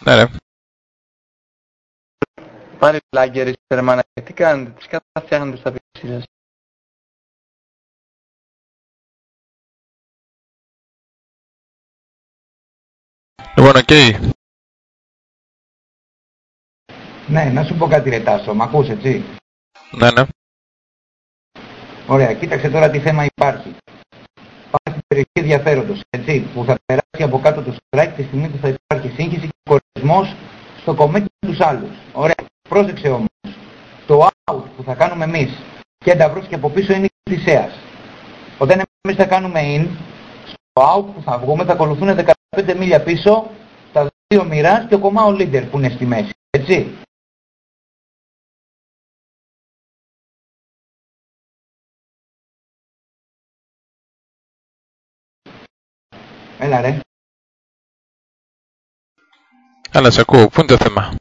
Ναι, ρε. Πάρε λάγκερ, Σερμάνα, τι κάνετε, τις κάθε φτιάχνετε στα πίση σας. Λοιπόν, οκ. Ναι, να σου πω κάτι ρε Τάσο, μ' ακούς έτσι? Ναι, ναι. Ωραία, κοίταξε τώρα τι θέμα υπάρχει. Πάμε στην περιοχή ενδιαφέροντος, έτσι, που θα περάσει από κάτω το strike τη στιγμή που θα υπάρχει σύγχυση και κορεσμός στο κομμάτι τους άλλους. Ωραία, πρόσεξε όμως. Το out που θα κάνουμε εμείς και ενταυρός και από πίσω είναι η θυσέας. Όταν εμείς θα κάνουμε in, στο out που θα βγούμε θα ακολουθούν 15 μίλια πίσω τα δύο μοιράς και ο κομμάτι leader που είναι στη μέση, έτσι. Έλα ρε. Έλα, σε ακούω. Πού είναι το θέμα?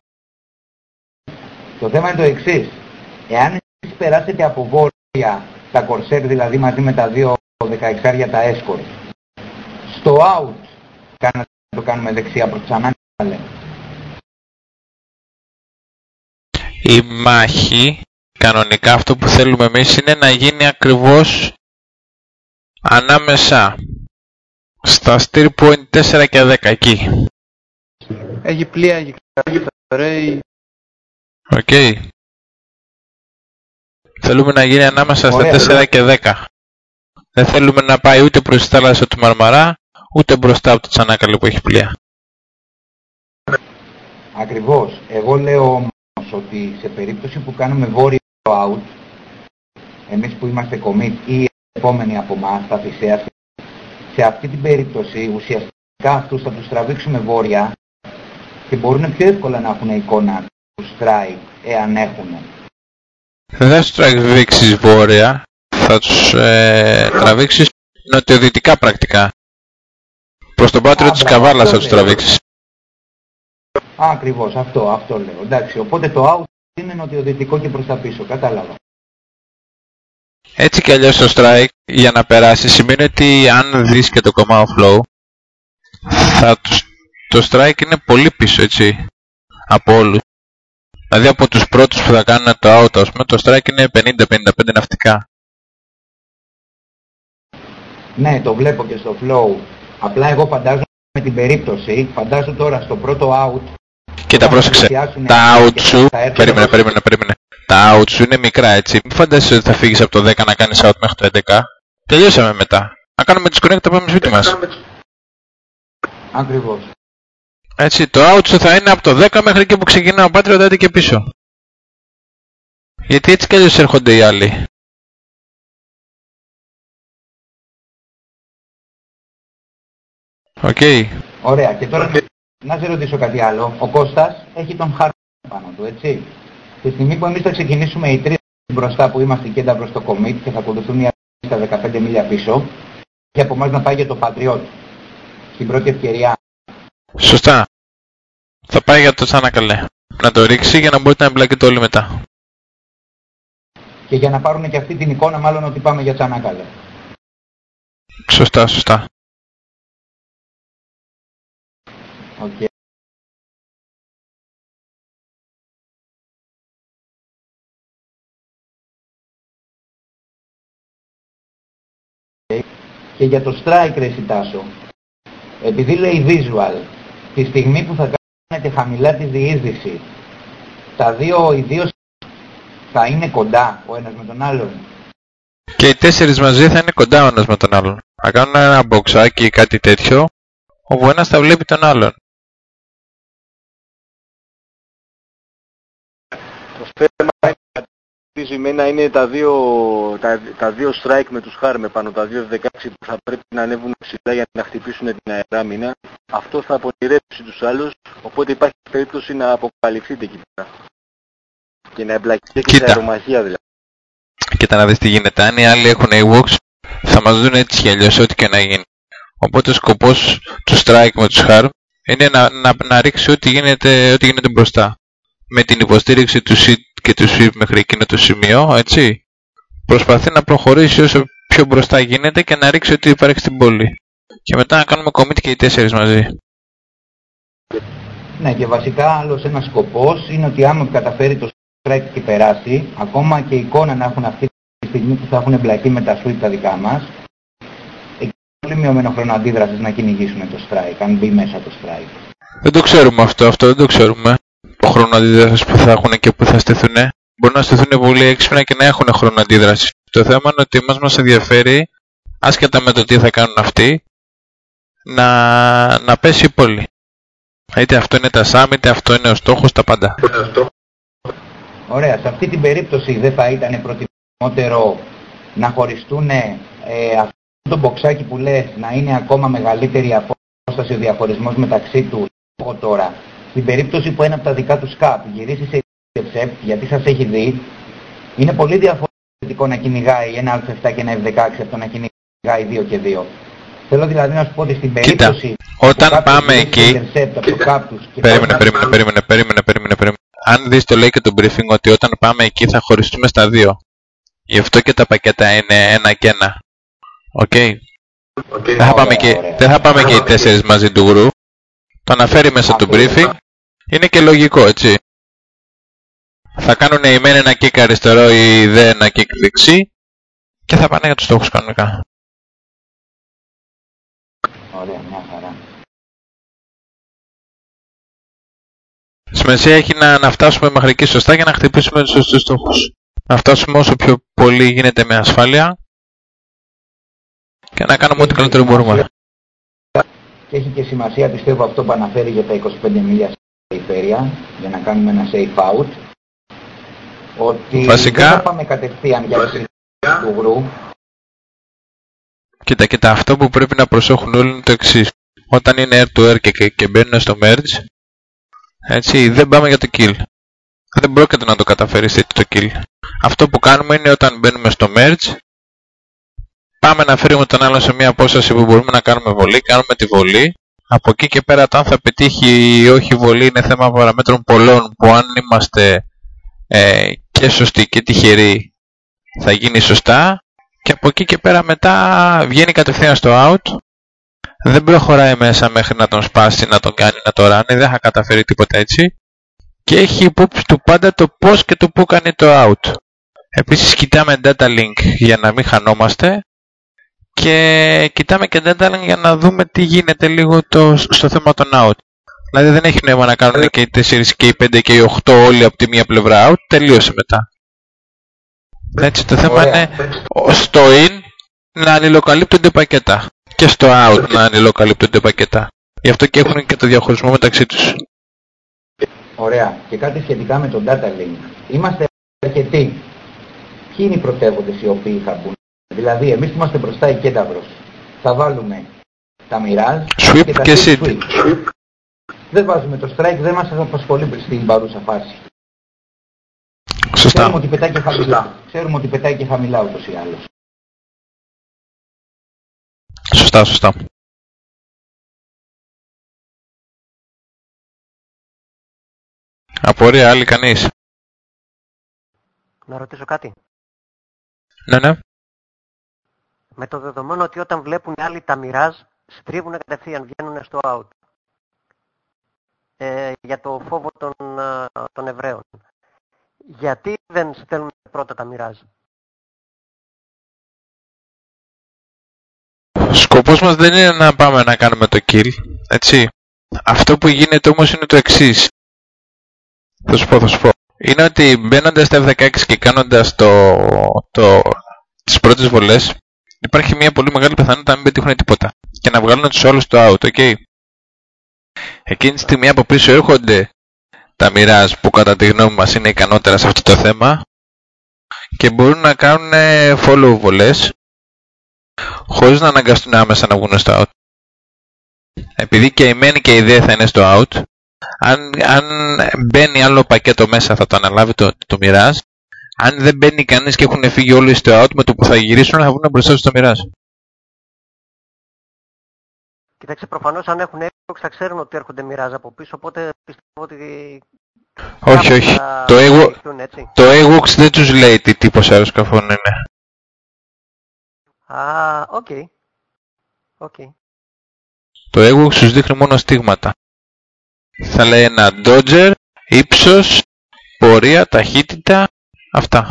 Το θέμα είναι το εξής. Εάν εσείς περάσετε από βόρεια τα κορσέρ, δηλαδή μαζί με τα δύο 16 τα escort, στο out το κάνουμε δεξιά προς Τσανάκαλε. Η μάχη, κανονικά αυτό που θέλουμε εμείς είναι να γίνει ακριβώς ανάμεσα στα steer point 4 και 10 εκεί. Έχει πλοία, έχει ρέι. Οκ. Θέλουμε να γίνει ανάμεσα στα 4 και 10. Δεν θέλουμε να πάει ούτε προς τη θάλασσα του Μαρμαρά, ούτε μπροστά από το Τσανάκαλε που έχει πλοία. Ακριβώς. Εγώ λέω όμως ότι σε περίπτωση που κάνουμε βόρειο out, εμείς που είμαστε commit ή οι επόμενοι από εμάς, τα θυσία, σε αυτή την περίπτωση ουσιαστικά αυτούς θα τους τραβήξουμε βόρεια και μπορούν πιο εύκολα να έχουν εικόνα του strike, εάν έχουν. Δεν θα τους τραβήξεις βόρεια, θα τους τραβήξεις νοτιοδυτικά πρακτικά. Προς τον πάτριο της Καβάλας θα τους τραβήξεις. Ακριβώς, αυτό λέω. Εντάξει, οπότε το out είναι νοτιοδυτικό και προς τα πίσω, κατάλαβα. Έτσι κι αλλιώς το strike για να περάσει σημαίνει ότι αν δεις και το command flow, το strike είναι πολύ πίσω, έτσι, από όλους. Δηλαδή από τους πρώτους που θα κάνουν το out, ας πούμε, το strike είναι 50-55 ναυτικά. Ναι, το βλέπω και στο flow. Απλά εγώ φαντάζομαι με την περίπτωση, φαντάζομαι τώρα στο πρώτο out. Κοίτα, πρόσεξε, τα out σου, περίμενε. Τα out σου είναι μικρά, έτσι. Μην φαντάζεσαι ότι θα φύγεις από το 10 να κάνεις out μέχρι το 11. Τελειώσαμε μετά. Να κάνουμε disconnect, θα πάμε σπίτι μας. Ακριβώς. Έτσι, το out σου θα είναι από το 10 μέχρι εκεί που ξεκινά ο Patriot άντε και πίσω. Γιατί έτσι κι αλλιώς έρχονται οι άλλοι. Οκ. Ωραία, και τώρα να σε ρωτήσω κάτι άλλο. Ο Κώστας έχει τον χάρτη πάνω του, έτσι. Τη στιγμή που εμείς θα ξεκινήσουμε οι τρεις μπροστά που είμαστε κέντα προς το commit και θα ακολουθούν οι άλλοι στα 15 μίλια πίσω, και από εμάς να πάει για το Patriot στην πρώτη ευκαιρία. Σωστά. Θα πάει για το Τσανάκαλε. Να το ρίξει για να μπορείτε να εμπλακείτε όλοι μετά. Και για να πάρουν και αυτή την εικόνα μάλλον ότι πάμε για Τσανάκαλε. Σωστά. Okay. Και για το strike ρε Σιτάσο, επειδή λέει visual, τη στιγμή που θα κάνετε χαμηλά τη διείσδυση, οι δύο θα είναι κοντά ο ένας με τον άλλον. Και οι τέσσερις μαζί θα είναι κοντά ο ένας με τον άλλον. Θα κάνουν ένα μποξάκι ή κάτι τέτοιο, όπου ένας θα βλέπει τον άλλον. Το θέμα είναι είναι τα δύο strike με τους Harm πάνω, τα δύο 16 που θα πρέπει να ανέβουν ψηλά για να χτυπήσουν την αεράμινα. Αυτό θα απονηρέψει τους άλλους, οπότε υπάρχει περίπτωση να αποκαλυφθείτε εκεί πέρα. Και να εμπλακείτε και σε αερομαχία δηλαδή. Κοίτα να δεις τι γίνεται. Αν οι άλλοι έχουν AWOX, θα μας δουν έτσι κι αλλιώς ό,τι και να γίνει. Οπότε ο σκοπός του strike με τους Harm είναι να ρίξει ό,τι γίνεται μπροστά. Με την υποστήριξη του SID και του SWIP μέχρι εκείνο το σημείο, έτσι, προσπαθεί να προχωρήσει όσο πιο μπροστά γίνεται και να ρίξει ό,τι υπάρχει στην πόλη. Και μετά να κάνουμε commit και οι τέσσερις μαζί. Ναι, και βασικά άλλος ένας σκοπός είναι ότι άμα καταφέρει το strike και περάσει, ακόμα και εικόνα να έχουν αυτή τη στιγμή που θα έχουν εμπλακεί με τα sweep τα δικά μας, έχει πολύ μειωμένο χρόνο αντίδρασης να κυνηγήσουν το strike, αν μπει μέσα το strike. Δεν το ξέρουμε αυτό δεν το ξέρουμε. Το χρόνο αντίδρασης που θα έχουν και που θα στηθούν. Μπορεί να στηθούν πολύ έξυπνα και να έχουν χρόνο αντίδρασης. Το θέμα είναι ότι μας ενδιαφέρει, άσχετα με το τι θα κάνουν αυτοί, να πέσει η πόλη. Είτε αυτό είναι τα SAM, είτε αυτό είναι ο στόχος, τα πάντα. Ωραία, σε αυτή την περίπτωση δεν θα ήταν προτιμότερο να χωριστούν αυτό το μποξάκι που λες να είναι ακόμα μεγαλύτερη απόσταση ο διαχωρισμός μεταξύ τους τώρα. Στην περίπτωση που ένα από τα δικά του σκάπ γυρίσει σε intercept, γιατί σας έχει δει, είναι πολύ διαφορετικό να κυνηγάει ένα Α7 και ένα F16 από το να κυνηγάει 2 και 2. Θέλω δηλαδή να σου πω ότι στην περίπτωση όταν πάμε εκεί... Περίμενε. Αν δεις το λέει και το briefing ότι όταν πάμε εκεί θα χωριστούμε στα 2. Γι' αυτό και τα πακέτα είναι 1 και 1. Οκ. Δεν θα πάμε και οι 4 μαζί του group. Το αναφέρει μέσα του briefing. Είναι και λογικό, έτσι. Θα κάνουν οι μεν ένα kick αριστερό, οι δε ένα kick δεξί και θα πάνε για τους στόχους κανονικά. Ωραία, μια χαρά. Σημασία έχει να φτάσουμε μέχρι εκεί σωστά για να χτυπήσουμε τους σωστούς στόχους. Να φτάσουμε όσο πιο πολύ γίνεται με ασφάλεια και να κάνουμε ό,τι καλύτερο μπορούμε. Και έχει και σημασία, πιστεύω, αυτό που αναφέρει για τα 25 μίλια στην περιφέρεια, για να κάνουμε ένα safe out, ότι βασικά, δεν θα πάμε κατευθείαν για το του group. Κοίτα, αυτό που πρέπει να προσέχουν όλοι είναι το εξής. Όταν είναι air to air και μπαίνουν στο merge, έτσι, δεν πάμε για το kill. Δεν πρόκειται να το καταφέρεις έτσι το kill. Αυτό που κάνουμε είναι όταν μπαίνουμε στο merge, πάμε να φέρουμε τον άλλον σε μια απόσταση που μπορούμε να κάνουμε βολή, κάνουμε τη βολή. Από εκεί και πέρα, αν θα πετύχει ή όχι η βολή, είναι θέμα παραμέτρων πολλών που αν είμαστε και σωστοί και τυχεροί θα γίνει σωστά. Και από εκεί και πέρα μετά βγαίνει κατευθείαν στο out. Δεν προχωράει μέσα μέχρι να τον σπάσει, να τον κάνει, να το ράνει. Δεν θα καταφέρει τίποτα έτσι. Και έχει υπόψη του πάντα το πώς και το πού κάνει το out. Επίσης κοιτάμε data link για να μην χανόμαστε. Και κοιτάμε και data link για να δούμε τι γίνεται λίγο στο θέμα των out. Δηλαδή δεν έχει νόημα να κάνουν και οι 4 και οι 5 και οι 8 όλοι από τη μία πλευρά out. Τελείωσε μετά. Έτσι το θέμα είναι στο in να αλληλοκαλύπτονται πακέτα και στο out να αλληλοκαλύπτονται πακέτα. Γι' αυτό και έχουν και το διαχωρισμό μεταξύ τους. Ωραία. Και κάτι σχετικά με το data link. Είμαστε αρκετοί. Ποιοι είναι οι πρωτεύοντες οι οποίοι θα μπουν? Δηλαδή εμείς είμαστε μπροστά η κένταυρος. Θα βάλουμε τα Mirage Sweep και Seed. Δεν βάζουμε το strike, δεν μας απασχολεί στην παρούσα φάση. Σωστά. Ξέρουμε ότι πετάει και χαμηλά. Ξέρουμε ότι πετάει και χαμηλά ούτως ή άλλως. Σωστά. Απορία, άλλη κανείς? Να ρωτήσω κάτι. Ναι. Με το δεδομένο ότι όταν βλέπουν άλλοι τα Mirage, στρίβουν κατευθείαν, βγαίνουν στο out. Για το φόβο των Εβραίων. Γιατί δεν στέλνουν πρώτα τα Mirage? Σκοπός μας δεν είναι να πάμε να κάνουμε το kill, έτσι. Αυτό που γίνεται όμως είναι το εξής. Θα σου πω. Είναι ότι μπαίνοντας στα F16 και κάνοντας τις πρώτες βολές, υπάρχει μια πολύ μεγάλη πιθανότητα να μην πετύχουν τίποτα και να βγάλουν τους όλους στο out, ok. Εκείνη τη στιγμή από πίσω έρχονται τα Mirage που κατά τη γνώμη μας είναι ικανότερα σε αυτό το θέμα και μπορούν να κάνουν follow βολές χωρίς να αναγκαστούν άμεσα να βγουν στο out. Επειδή και η main και η ιδέα θα είναι στο out, αν μπαίνει άλλο πακέτο μέσα θα το αναλάβει το Mirage. Αν δεν μπαίνει κανείς και έχουν φύγει όλοι στο out, με το που θα γυρίσουν θα βγουν μπροστά στο Mirage. Κοιτάξτε, προφανώς αν έχουν Xbox θα ξέρουν ότι έρχονται Mirage από πίσω, οπότε πιστεύω ότι... Όχι. Το Xbox δεν τους λέει τι τύπος αεροσκαφών είναι. Οκ. Το Xbox τους δείχνει μόνο στίγματα. Θα λέει ένα dodger, ύψος, πορεία, ταχύτητα, αυτά.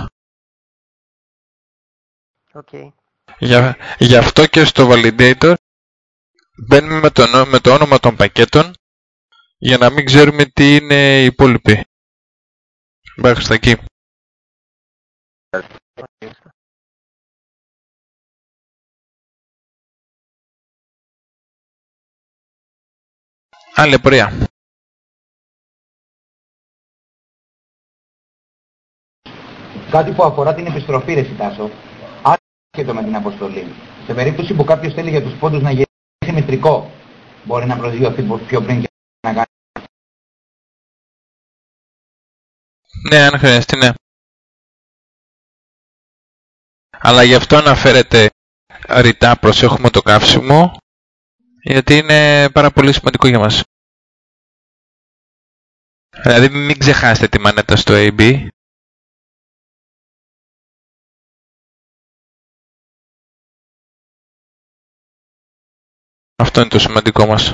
Okay. Γι' αυτό και στο validator μπαίνουμε με το όνομα των πακέτων για να μην ξέρουμε τι είναι οι υπόλοιποι. Μπάχει στα εκεί. Άλλη πορεία. Κάτι που αφορά την επιστροφή, ρε Τάσο, άσχετο με την αποστολή. Σε περίπτωση που κάποιος θέλει για τους πόντους να γυρίσει μητρικό, μπορεί να προσγειωθεί πιο πριν και να κάνει. Ναι, αν χρειαστεί, ναι. Αλλά γι' αυτό αναφέρεται ρητά, προσέχουμε το καύσιμο, γιατί είναι πάρα πολύ σημαντικό για μας. Δηλαδή μην ξεχάσετε τη μανέτα στο AB. Αυτό είναι το σημαντικό μας.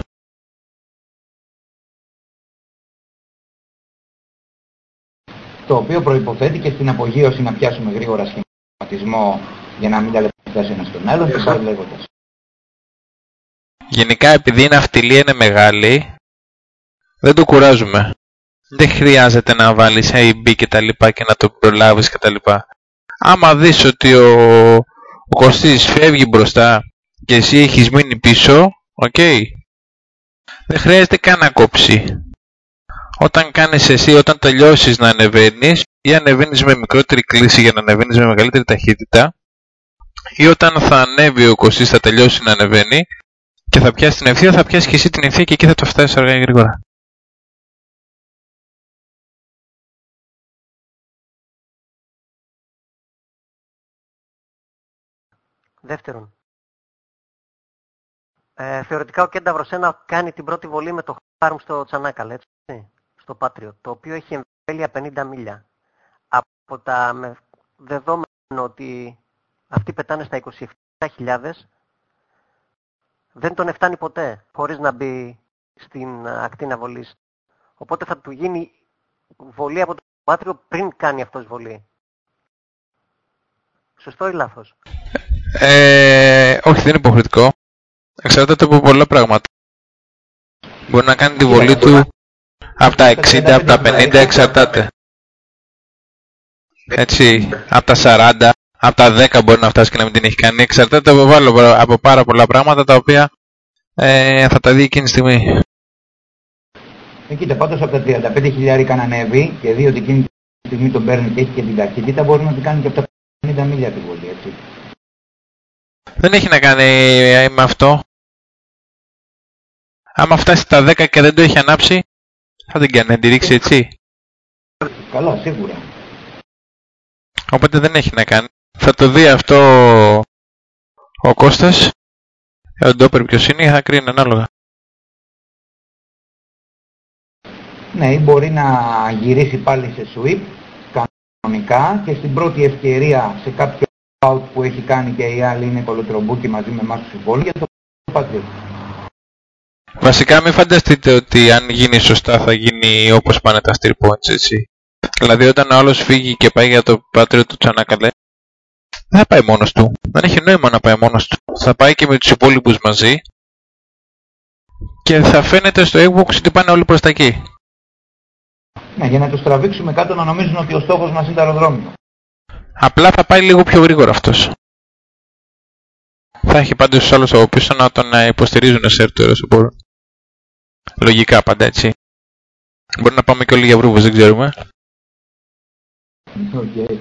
Το οποίο προϋποθέτει και στην απογείωση να πιάσουμε γρήγορα σχηματισμό για να μην ταλαιπωρήσει ένας τον άλλον και πάει λέγοντας. Γενικά επειδή η ναυτιλία είναι μεγάλη, δεν το κουράζουμε. Δεν χρειάζεται να βάλεις AB και τα λοιπά και να το προλάβεις και τα λοιπά. Άμα δεις ότι ο Κωστής φεύγει μπροστά και εσύ έχεις μείνει πίσω, δεν χρειάζεται καν να κόψει. Όταν κάνεις εσύ, όταν τελειώσεις να ανεβαίνεις ή ανεβαίνεις με μικρότερη κλίση για να ανεβαίνεις με μεγαλύτερη ταχύτητα, ή όταν θα ανέβει ο Κωστής, θα τελειώσει να ανεβαίνει και θα πιάσει την ευθεία, θα πιάσει και εσύ την ευθεία και εκεί θα το φτάσεις αργά ή γρήγορα. Δεύτερον, θεωρητικά ο Κένταβρος 1 κάνει την πρώτη βολή με το Harm στο Τσανάκαλ, έτσι, στο Patriot, το οποίο έχει εμβέλεια 50 μίλια. Από τα δεδομένο ότι αυτοί πετάνε στα 27.000, δεν τον εφτάνει ποτέ, χωρίς να μπει στην ακτίνα βολής. Οπότε θα του γίνει βολή από το Patriot πριν κάνει αυτός βολή. Σωστό ή λάθος? Όχι, δεν είναι υποχρεωτικό. Εξαρτάται από πολλά πράγματα. Μπορεί να κάνει τη βολή του από τα 60, από τα 50, εξαρτάται. Έτσι, από τα 40, από τα 10 μπορεί να φτάσει και να μην την έχει κάνει. Εξαρτάται από πάρα πολλά πράγματα τα οποία θα τα δει εκείνη τη στιγμή. Κοίτα, πάντως από τα 35 χιλιάρικα να ανέβει και δει ότι εκείνη τη στιγμή τον παίρνει και έχει και την ταχύτητα, μπορεί να την κάνει και από τα 50 μίλια τη βολή, έτσι. Δεν έχει να κάνει με αυτό. Άμα φτάσει στα 10 και δεν το έχει ανάψει, θα την κάνει να τη ρίξει, έτσι. Καλά, σίγουρα. Οπότε δεν έχει να κάνει. Θα το δει αυτό ο Κώστας. Ο Ντόπερ ποιος είναι, θα κρίνει ανάλογα. Ναι, ή μπορεί να γυρίσει πάλι σε sweep κανονικά και στην πρώτη ευκαιρία σε κάποιο out που έχει κάνει και οι άλλοι είναι κολοτρομπούκι μαζί με εμάς τους υπόλοιπους για το Patriot. Βασικά μην φανταστείτε ότι αν γίνει σωστά θα γίνει όπως πάνε τα steer points, έτσι. Δηλαδή όταν ο άλλος φύγει και πάει για το Patriot του Τσανάκαλε, δεν θα πάει μόνος του. Δεν έχει νόημα να πάει μόνος του. Θα πάει και με τους υπόλοιπους μαζί και θα φαίνεται στο Xbox ότι πάνε όλοι προς τα εκεί. Ναι, για να τους τραβήξουμε κάτω να νομίζουν ότι ο στόχος μας είναι το αεροδρόμιο. Απλά θα πάει λίγο πιο γρήγορα αυτός. Θα έχει πάντως τους άλλους από πίσω να τον υποστηρίζουν σε έρθει όσο μπορούν. Λογικά πάντα, έτσι. Μπορεί να πάμε και όλοι για βρούβες, δεν ξέρουμε. Okay.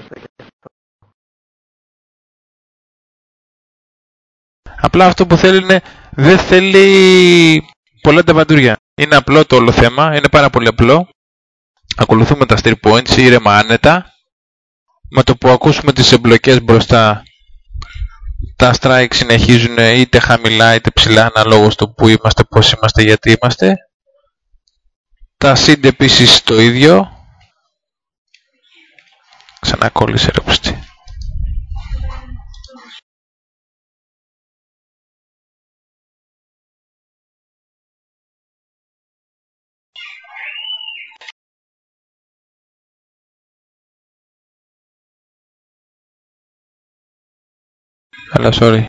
Απλά αυτό που θέλει είναι, δεν θέλει πολλά ταβαντούρια. Είναι απλό το όλο θέμα, είναι πάρα πολύ απλό. Ακολουθούμε τα steer points ήρεμα άνετα. Με το που ακούσουμε τις εμπλοκές μπροστά, τα strike συνεχίζουν είτε χαμηλά είτε ψηλά αναλόγως το που είμαστε, πώς είμαστε, γιατί είμαστε. Τα seed επίσης το ίδιο. Ξανακόλλησε ρε πούστη. Αλλά sorry.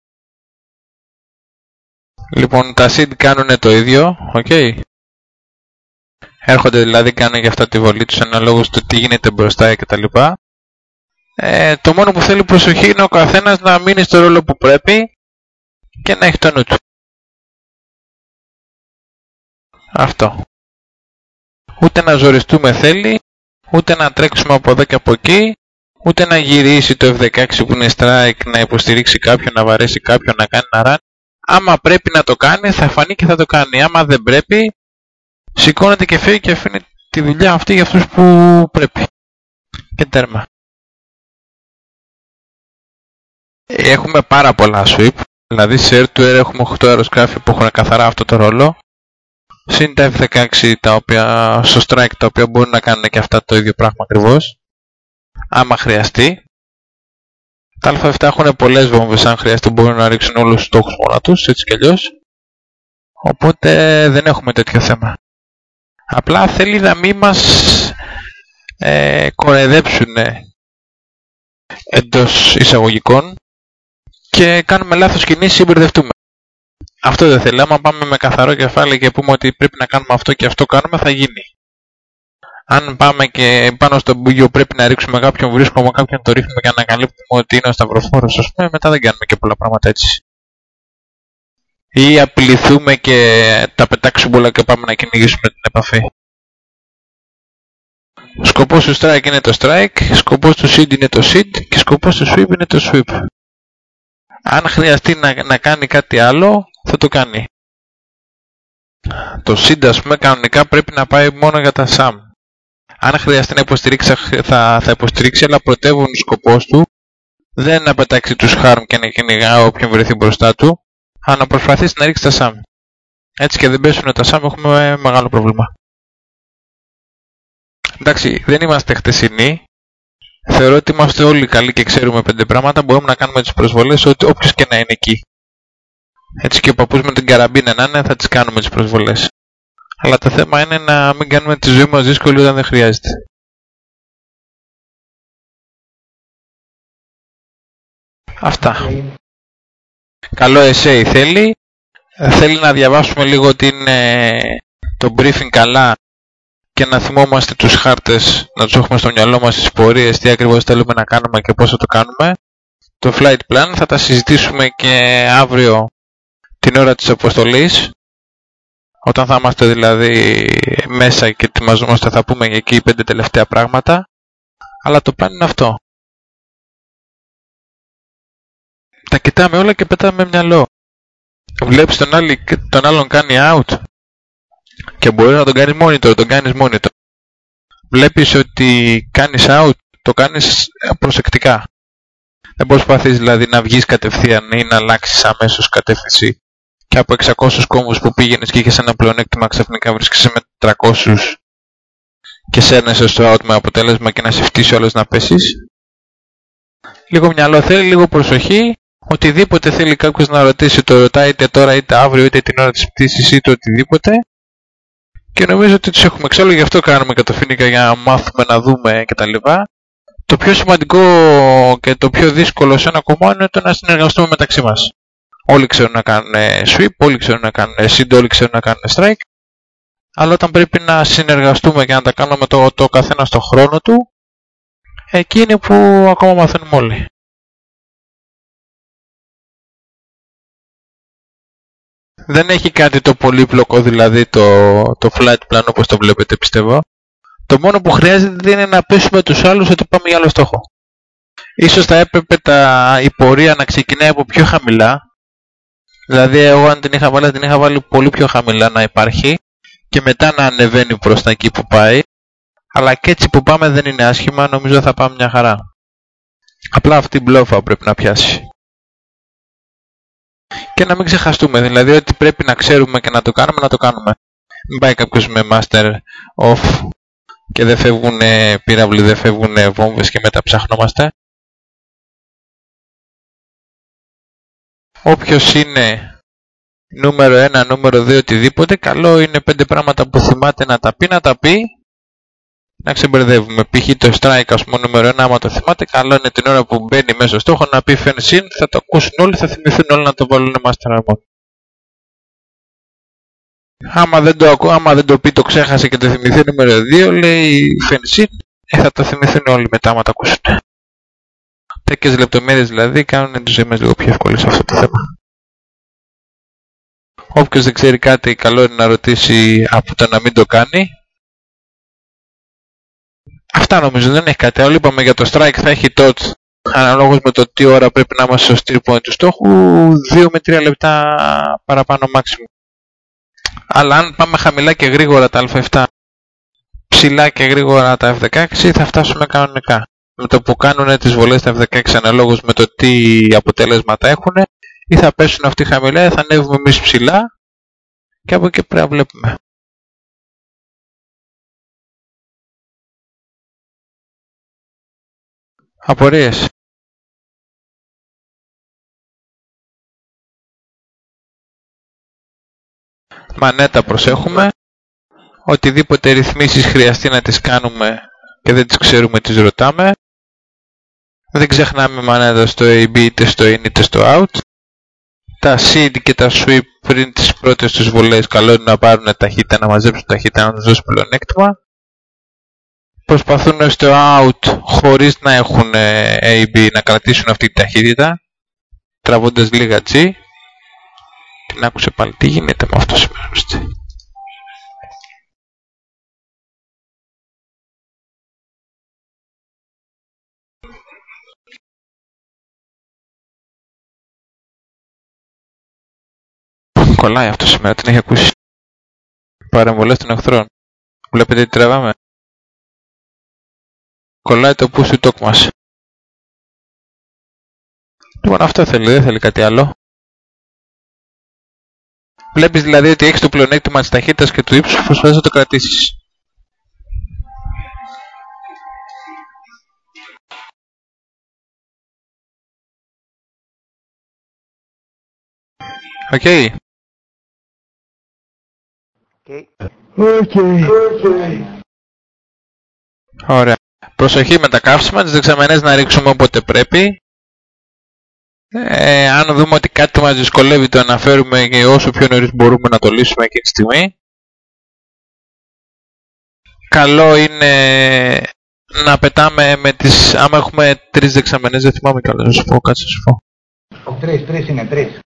Λοιπόν, τα seed κάνουν το ίδιο, ok. Έρχονται δηλαδή, κάνουν για αυτά τη βολή τους αναλόγως στο τι γίνεται μπροστά κτλ. Το μόνο που θέλει προσοχή είναι ο καθένας να μείνει στο ρόλο που πρέπει και να έχει το νου του. Αυτό. Ούτε να ζοριστούμε θέλει, ούτε να τρέξουμε από εδώ και από εκεί, ούτε να γυρίσει το F16 που είναι strike, να υποστηρίξει κάποιον, να βαρέσει κάποιον, να κάνει ένα run. Άμα πρέπει να το κάνει, θα φανεί και θα το κάνει. Άμα δεν πρέπει, σηκώνεται και φύγει και αφήνει τη δουλειά αυτή για αυτούς που πρέπει. Και τέρμα. Έχουμε πάρα πολλά sweep. Δηλαδή σε air-to-air έχουμε 8 αεροσκάφη που έχουν καθαρά αυτό το ρόλο. Συν τα F16 τα οποία, στο strike, τα οποία μπορούν να κάνουν και αυτά το ίδιο πράγμα ακριβώς. Άμα χρειαστεί. Τα Α7 έχουν πολλές βόμβες, αν χρειαστεί μπορούν να ρίξουν όλους τους στόχους μόνα τους, έτσι κι αλλιώς. Οπότε δεν έχουμε τέτοιο θέμα. Απλά θέλει να μην μας κοροϊδέψουν εντός εισαγωγικών και κάνουμε λάθος κινήσεις ή μπερδευτούμε. Αυτό δεν θέλει. Άμα πάμε με καθαρό κεφάλι και πούμε ότι πρέπει να κάνουμε αυτό και αυτό κάνουμε, θα γίνει. Αν πάμε και πάνω στο μπούγιο πρέπει να ρίξουμε κάποιον, βρίσκουμε κάποιον, το ρίχνουμε και ανακαλύπτουμε ότι είναι ο σταυροφόρος, ας πούμε, μετά δεν κάνουμε και πολλά πράγματα έτσι. Ή απειληθούμε και τα πετάξουμε όλα και πάμε να κυνηγήσουμε την επαφή. Σκοπός του strike είναι το strike, σκοπός του seed είναι το seed και σκοπός του sweep είναι το sweep. Αν χρειαστεί να κάνει κάτι άλλο, θα το κάνει. Το seed, ας πούμε, κανονικά πρέπει να πάει μόνο για τα SAM. Αν χρειαστεί να υποστηρίξει, θα υποστηρίξει, αλλά πρωτεύουν ο σκοπός του δεν να πετάξει τους harm και να κυνηγά όποιον βρεθεί μπροστά του, αλλά να προσπαθήσει να ρίξει τα SAM. Έτσι και δεν πέσουν τα SAM, έχουμε μεγάλο πρόβλημα. Εντάξει, δεν είμαστε χτεσινοί. Θεωρώ ότι είμαστε όλοι καλοί και ξέρουμε 5 πράγματα. Μπορούμε να κάνουμε τις προσβολές όποιος και να είναι εκεί. Έτσι και ο παππούς με την καραμπίνα να είναι, θα τις κάνουμε τις προσβολές. Αλλά το θέμα είναι να μην κάνουμε τη ζωή μας δύσκολη όταν δεν χρειάζεται. Αυτά. Καλό essay θέλει. Θέλει να διαβάσουμε λίγο το briefing καλά και να θυμόμαστε τους χάρτες, να τους έχουμε στο μυαλό μας τις πορείες, τι ακριβώς θέλουμε να κάνουμε και πώς θα το κάνουμε. Το flight plan θα τα συζητήσουμε και αύριο την ώρα της αποστολής. Όταν θα είμαστε δηλαδή μέσα και ετοιμαζόμαστε, θα πούμε εκεί 5 τελευταία πράγματα. Αλλά το plan είναι αυτό. Τα κοιτάμε όλα και πετάμε μυαλό. Βλέπεις τον άλλον κάνει out και μπορείς να τον κάνεις monitor, Βλέπεις ότι κάνεις out, το κάνεις προσεκτικά. Δεν προσπαθείς δηλαδή να βγεις κατευθείαν ή να αλλάξεις αμέσως κατεύθυνση και από 600 κόμβους που πήγαινες και είχες ένα πλεονέκτημα ξαφνικά βρίσκεσαι με 300 και σέρνεσαι στο out με αποτέλεσμα και να σε φτύσει όλος να πέσεις. Λίγο μυαλό θέλει, λίγο προσοχή. Οτιδήποτε θέλει κάποιος να ρωτήσει, το ρωτάει είτε τώρα είτε αύριο είτε την ώρα της πτήσης είτε οτιδήποτε. Και νομίζω ότι τους έχουμε εξάλλου, γι' αυτό κάνουμε κατοφίνικα για να μάθουμε, να δούμε κτλ. Το πιο σημαντικό και το πιο δύσκολο σε ένα κομμάτι είναι το να συνεργαστούμε μεταξύ μας. Όλοι ξέρουν να κάνουν sweep, όλοι ξέρουν να κάνουν seed, όλοι ξέρουν να κάνουν strike. Αλλά όταν πρέπει να συνεργαστούμε και να τα κάνουμε το καθένα στο χρόνο του, εκεί είναι που ακόμα μαθαίνουμε όλοι. Δεν έχει κάτι το πολύπλοκο δηλαδή το flight plan όπως το βλέπετε, πιστεύω. Το μόνο που χρειάζεται είναι να πείσουμε τους άλλους ότι πάμε για άλλο στόχο. Ίσως θα έπρεπε η πορεία να ξεκινάει από πιο χαμηλά. Δηλαδή εγώ αν την είχα βάλει πολύ πιο χαμηλά να υπάρχει και μετά να ανεβαίνει προς τα εκεί που πάει. Αλλά και έτσι που πάμε δεν είναι άσχημα, νομίζω θα πάμε μια χαρά. Απλά αυτή η μπλόφα πρέπει να πιάσει. Και να μην ξεχαστούμε, δηλαδή ότι πρέπει να ξέρουμε και να το κάνουμε, να το κάνουμε. Μην πάει κάποιος με master off και δεν φεύγουν πύραυλοι, δεν φεύγουν βόμβες και μετά ψαχνόμαστε. Όποιος είναι νούμερο 1, νούμερο 2, οτιδήποτε, καλό είναι 5 πράγματα που θυμάται να τα πει να ξεμπερδεύουμε. Π.χ. το strike, ας πούμε, νούμερο 1, άμα το θυμάται, καλό είναι την ώρα που μπαίνει μέσα στο στόχο να πει fence in, θα το ακούσουν όλοι, θα θυμηθούν όλοι να το βάλουν master harmonic. Άμα δεν το πει, το ξέχασε και το θυμηθεί νούμερο 2, λέει fence in, θα το θυμηθούν όλοι μετά άμα το ακούσουν. Τέτοιες λεπτομέρειες δηλαδή κάνουν τις ζωές μας λίγο πιο εύκολες σε αυτό το θέμα. Όποιος δεν ξέρει κάτι, καλό είναι να ρωτήσει από το να μην το κάνει. Αυτά νομίζω, δεν έχει κάτι άλλο. Είπαμε για το strike θα έχει touch αναλόγως με το τι ώρα πρέπει να είμαστε στο steer point του στόχου, 2 με 3 λεπτά παραπάνω maximum. Αλλά αν πάμε χαμηλά και γρήγορα τα α7, ψηλά και γρήγορα τα f16, θα φτάσουμε κανονικά. Με το που κάνουν τις βολές τα f16 αναλόγως με το τι αποτέλεσματα έχουν, ή θα πέσουν αυτοί χαμηλά ή θα ανέβουμε εμείς ψηλά, και από εκεί πρέπει να βλέπουμε. Απορίες? Μανέτα προσέχουμε. Οτιδήποτε ρυθμίσεις χρειαστεί να τις κάνουμε και δεν τις ξέρουμε, τις ρωτάμε. Δεν ξεχνάμε μανέτα στο AB, είτε στο in είτε στο out. Τα seed και τα sweep πριν τις πρώτες τους βολές καλό είναι να πάρουν ταχύτητα, να μαζέψουν ταχύτητα, να τους δώσουν πλεονέκτημα. Προσπαθούν στο out χωρίς να έχουν AB να κρατήσουν αυτή τη ταχύτητα, τραβώντας λίγα G. Την άκουσε πάλι, τι γίνεται με αυτό σήμερα? Κολλάει αυτό σήμερα, την έχει ακούσει. Παρεμβολές των εχθρών. Βλέπετε τι τραβάμε? Κολλάει το push του talk μας. Λοιπόν, αυτό θέλει, δεν θέλει κάτι άλλο. Βλέπεις δηλαδή ότι έχεις το πλεονέκτημα της ταχύτητας και του ύψους, προσπαθείς να το κρατήσεις. Οκ. Ωραία. Προσοχή με τα καύσιμα, τις δεξαμενές να ρίξουμε όποτε πρέπει. Αν δούμε ότι κάτι μας δυσκολεύει, το αναφέρουμε και όσο πιο νωρίς μπορούμε να το λύσουμε εκείνη τη στιγμή. Καλό είναι να πετάμε με τις... Άμα έχουμε 3 δεξαμενές, δεν θυμάμαι καλά να σου πω, κάτσε να σου πω. 3 είναι 3.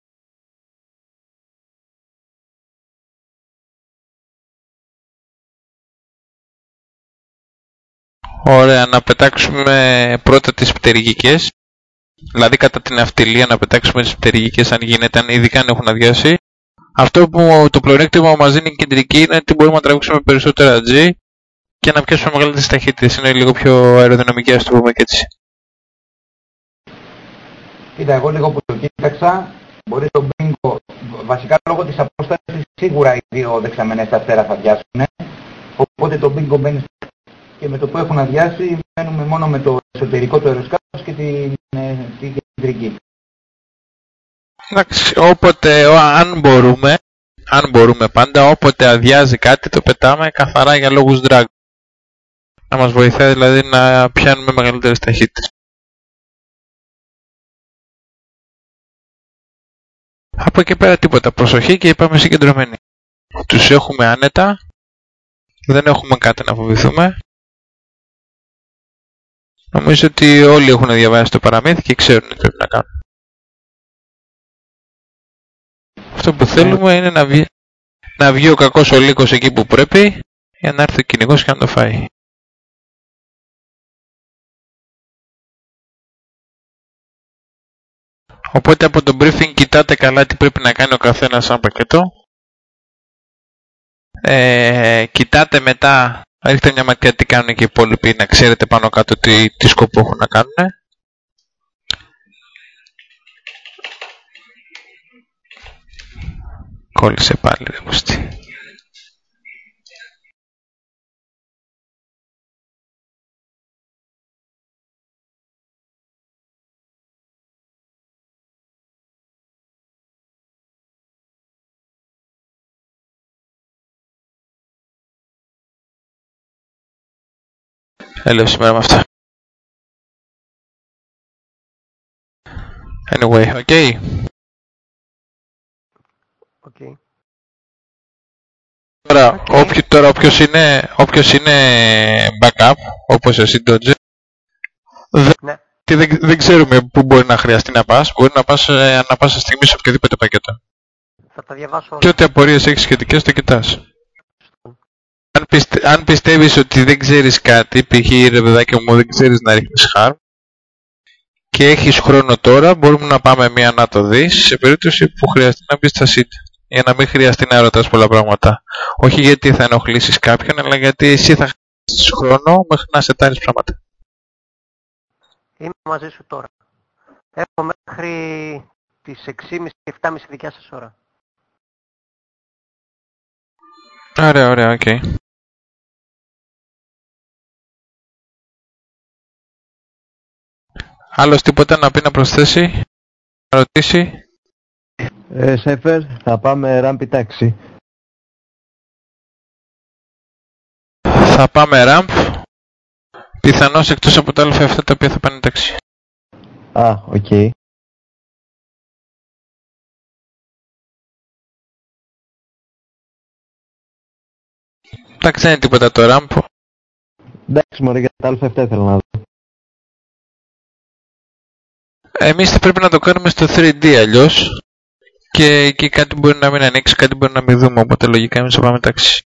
Ωραία, να πετάξουμε πρώτα τις πτερυγικές. Δηλαδή κατά την αυτιλία να πετάξουμε τις πτερυγικές αν γίνεται, ειδικά αν έχουν αδειάσει. Αυτό που το πλεονέκτημα μας δίνει η κεντρική είναι ότι μπορούμε να τραβήξουμε περισσότερα G και να πιάσουμε μεγαλύτερες ταχύτητες. Είναι λίγο πιο αεροδυναμική, ας το πούμε και έτσι. Κοίτα, εγώ λίγο που το κοίταξα, μπορεί το μπίνγκο, βασικά λόγω της απόστασης, σίγουρα οι δύο δεξαμενές τα αστέρα θα αδειάσουν. Οπότε το μπίνγκο μπαίνει και με το που έχουν αδειάσει, μένουμε μόνο με το εσωτερικό του αεροσκάφους και την κεντρική. Εντάξει, όποτε, αν μπορούμε πάντα, όποτε αδειάζει κάτι το πετάμε καθαρά για λόγους drag. Να μας βοηθάει δηλαδή να πιάνουμε μεγαλύτερες ταχύτητες. Από εκεί πέρα τίποτα. Προσοχή και πάμε συγκεντρωμένοι. Τους έχουμε άνετα. Δεν έχουμε κάτι να φοβηθούμε. Νομίζω ότι όλοι έχουν διαβάσει το παραμύθι και ξέρουν τι πρέπει να κάνουν. Αυτό που θέλουμε είναι να βγει ο κακός ο λύκος εκεί που πρέπει, για να έρθει ο κυνηγός και να το φάει. Οπότε από το briefing κοιτάτε καλά τι πρέπει να κάνει ο καθένας σαν πακέτο. Κοιτάτε μετά, ρίχτε μια ματιά τι κάνουν και οι υπόλοιποι, να ξέρετε πάνω κάτω τι σκοπό έχουν να κάνουν. Κόλλησε πάλι ρε Κωστή. Έλεω σήμερα με αυτά. Anyway, ok. Okay. Τώρα όποιος είναι backup, όπως εσύ Dodge, Ναι. δεν ξέρουμε πού μπορεί να χρειαστεί να πας. Μπορεί να πας ανά πάσα στιγμή σε οποιοδήποτε πακέτο. Θα τα διαβάσω. Και ό,τι απορίες έχεις σχετικές το κοιτάς. Αν πιστεύεις ότι δεν ξέρεις κάτι, π.χ. ρε παιδάκι μου δεν ξέρεις να ρίχνεις harm και έχεις χρόνο τώρα, μπορούμε να πάμε μία να το δεις σε περίπτωση που χρειαστεί να μπεις στα seat. Για να μην χρειαστεί να ρωτάς πολλά πράγματα. Όχι γιατί θα ενοχλήσεις κάποιον, αλλά γιατί εσύ θα χάσεις χρόνο μέχρι να σετάρεις πράγματα. Είμαι μαζί σου τώρα. Έχω μέχρι τις 6.30 και 7.30 δικιά σας ώρα. Ωραία, οκ. Άλλος τίποτα να πει, να προσθέσει, να ρωτήσει? Σέφερ, θα πάμε ράμπι τάξη. Θα πάμε ραμπ. Πιθανώς εκτός από τα α7 τα οποία θα πάνε τάξη. Οκ. Εντάξει, δεν είναι τίποτα το ραμπ. Εντάξει μωρέ, για τα α7 ήθελα να δω. Εμείς θα πρέπει να το κάνουμε στο 3D αλλιώς. Και εκεί κάτι μπορεί να μην ανοίξει, κάτι μπορεί να μην δούμε, οπότε λογικά εμείς θα πάμε τάξη.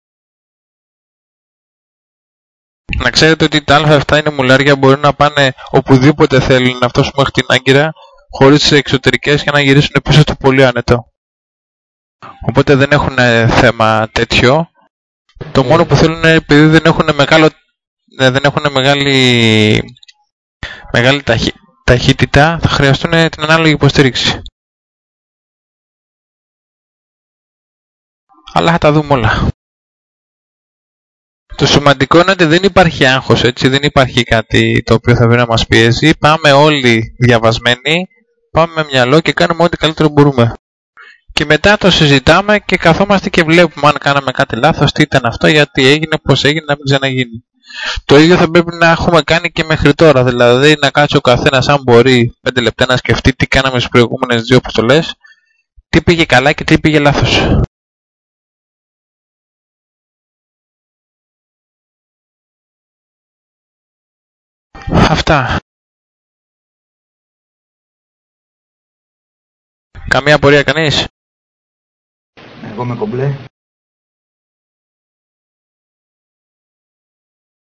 Να ξέρετε ότι τα α7 είναι μουλάρια, μπορεί να πάνε οπουδήποτε θέλουν, να φτάσουν μέχρι την Άγκυρα, χωρίς εξωτερικές και να γυρίσουν πίσω στο πολύ άνετο. Οπότε δεν έχουν θέμα τέτοιο. Το μόνο που θέλουν είναι, επειδή δεν έχουν μεγάλη ταχύτητα, θα χρειαστούν την ανάλογη υποστήριξη. Αλλά θα τα δούμε όλα. Το σημαντικό είναι ότι δεν υπάρχει άγχος, έτσι, δεν υπάρχει κάτι το οποίο θα βρει να μας πιέζει. Πάμε όλοι διαβασμένοι, πάμε με μυαλό και κάνουμε ό,τι καλύτερο μπορούμε. Και μετά το συζητάμε και καθόμαστε και βλέπουμε αν κάναμε κάτι λάθος, τι ήταν αυτό, γιατί έγινε, πώς έγινε, να μην ξαναγίνει. Το ίδιο θα πρέπει να έχουμε κάνει και μέχρι τώρα, δηλαδή να κάτσει ο καθένας, αν μπορεί, 5 λεπτά να σκεφτεί τι κάναμε στις προηγούμενες 2 αποστολές, τι πήγε καλά και τι πήγε λάθος. Αυτά. Καμία απορία κανείς? Εγώ με κομπλέ.